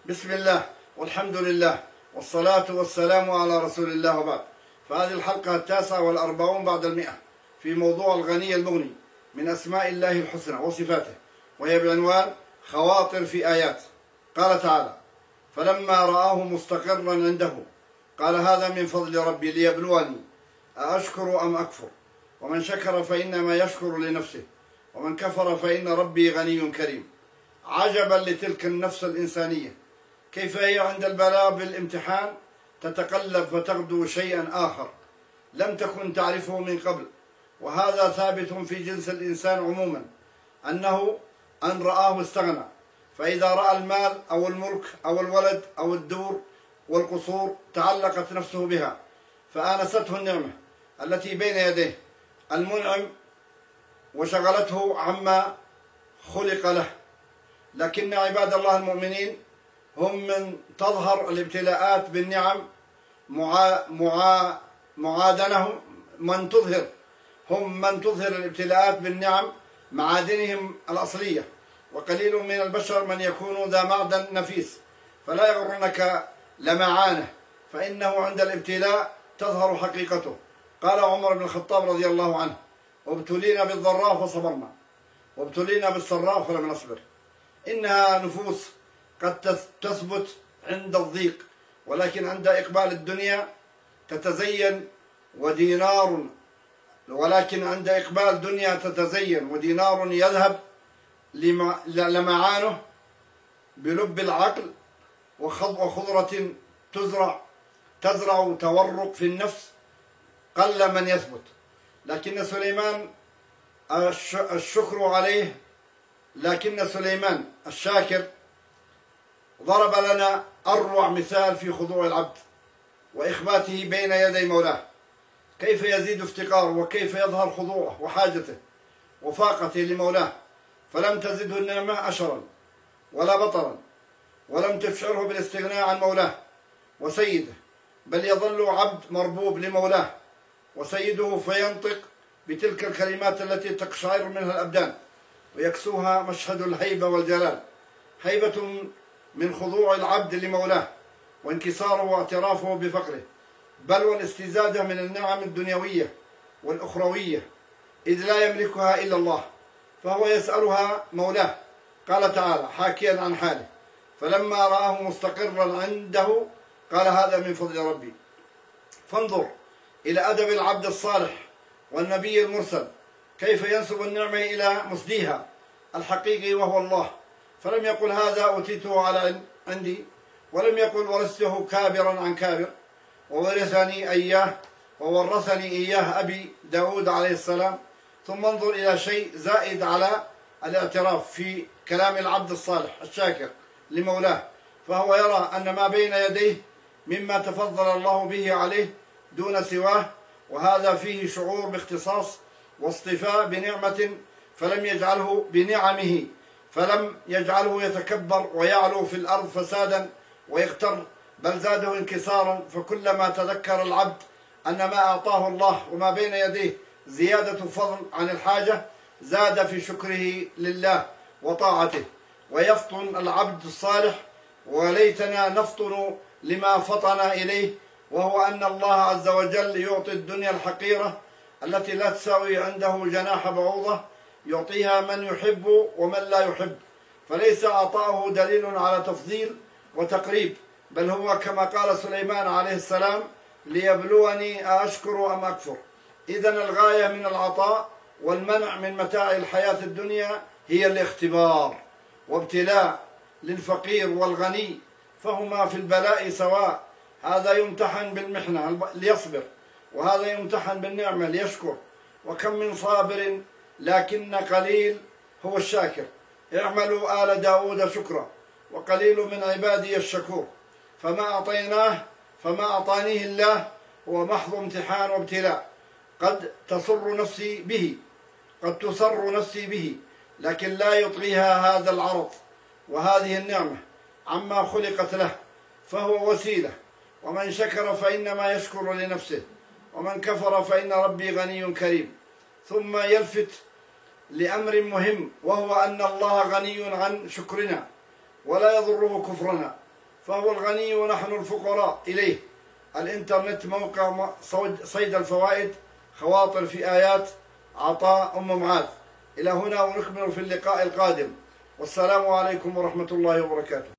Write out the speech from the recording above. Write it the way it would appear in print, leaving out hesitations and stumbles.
بسم الله والحمد لله والصلاة والسلام على رسول الله وبعد. فهذه الحلقة 49 بعد 100 في موضوع الغني المغني من أسماء الله الحسنى وصفاته، وهي بعنوان خواطر في آيات. قال تعالى: فلما رآه مستقرا عنده قال هذا من فضل ربي ليبلوني أأشكر أم أكفر، ومن شكر فإنما يشكر لنفسه، ومن كفر فإن ربي غني كريم. عجبا لتلك النفس الإنسانية، كيف هي عند البلاء بالامتحان تتقلب فتغدو شيئا آخر لم تكن تعرفه من قبل. وهذا ثابت في جنس الإنسان عموما، أنه أن رآه استغنى، فإذا رأى المال أو الملك أو الولد أو الدور والقصور تعلقت نفسه بها فآنسته النعمة التي بين يديه المنعم وشغلته عما خلق له. لكن عباد الله المؤمنين هم من تظهر الابتلاءات بالنعم معادنهم من تظهر هم من تظهر الابتلاءات بالنعم معادنهم الأصلية، وقليل من البشر من يكون ذا معدن نفيس، فلا يغرنك لمعانه، فإنه عند الابتلاء تظهر حقيقته. قال عمر بن الخطاب رضي الله عنه: ابتلينا بالضراء فصبرنا، وابتلينا بالسراء فلم نصبر. إنها نفوس قد تثبت عند الضيق، ولكن عند إقبال الدنيا تتزين ودينار يذهب لمعانه بلب العقل، وخضرة تزرع تورق في النفس قل من يثبت. لكن سليمان الشاكر ضرب لنا أروع مثال في خضوع العبد وإخباته بين يدي مولاه، كيف يزيد افتقاره وكيف يظهر خضوعه وحاجته وفاقته لمولاه، فلم تزده النعمة أشرا ولا بطرا، ولم تشعره بالاستغناء عن مولاه وسيده، بل يظل عبد مربوب لمولاه وسيده، فينطق بتلك الكلمات التي تقشعر منها الأبدان ويكسوها مشهد الهيبة والجلال. هيبة من خضوع العبد لمولاه وانكساره واعترافه بفقره، بل والاستزادة من النعم الدنيوية والأخروية، إذ لا يملكها إلا الله، فهو يسألها مولاه. قال تعالى حاكيا عن حاله: فلما رآه مستقرا عنده قال هذا من فضل ربي. فانظر إلى أدب العبد الصالح والنبي المرسل، كيف ينسب النعمة إلى مسديها الحقيقي وهو الله، فلم يقل هذا أوتيته على عندي، ولم يقل ورثته كابرا عن كابر، وورثني إياه أبي داود عليه السلام. ثم انظر إلى شيء زائد على الاعتراف في كلام العبد الصالح الشاكر لمولاه، فهو يرى أن ما بين يديه مما تفضل الله به عليه دون سواه، وهذا فيه شعور باختصاص واصطفاء بنعمة فلم يجعله يتكبر ويعلو في الأرض فسادا ويغتر، بل زاده انكسارا. فكلما تذكر العبد أن ما أعطاه الله وما بين يديه زيادة فضل عن الحاجة زاد في شكره لله وطاعته، ويفطن العبد الصالح: وليتنا نفطن لما فطن إليه، وهو أن الله عز وجل يعطي الدنيا الحقيرة التي لا تساوي عنده جناح بعوضة، يعطيها من يحب ومن لا يحب، فليس عطاؤه دليل على تفضيل وتقريب، بل هو كما قال سليمان عليه السلام: ليبلوني أأشكر أم أكفر. إذن الغاية من العطاء والمنع من متاع الحياة الدنيا هي الاختبار وابتلاء للفقير والغني، فهما في البلاء سواء، هذا يمتحن بالمحنة ليصبر، وهذا يمتحن بالنعمة ليشكر. وكم من صابر لكن قليل هو الشاكر. اعملوا آل داود شكرا، وقليل من عبادي الشكور. فما أعطانيه الله هو محض امتحان وابتلاء، قد تسر نفسي به، لكن لا يطغيها هذا العرض وهذه النعمة عما خلقت له، فهو وسيلة. ومن شكر فإنما يشكر لنفسه، ومن كفر فإن ربي غني كريم. ثم يلفت لأمر مهم، وهو أن الله غني عن شكرنا ولا يضره كفرنا، فهو الغني ونحن الفقراء إليه. الإنترنت موقع صيد الفوائد، خواطر في آيات عطاء أم معاذ. إلى هنا ونكمل في اللقاء القادم، والسلام عليكم ورحمة الله وبركاته.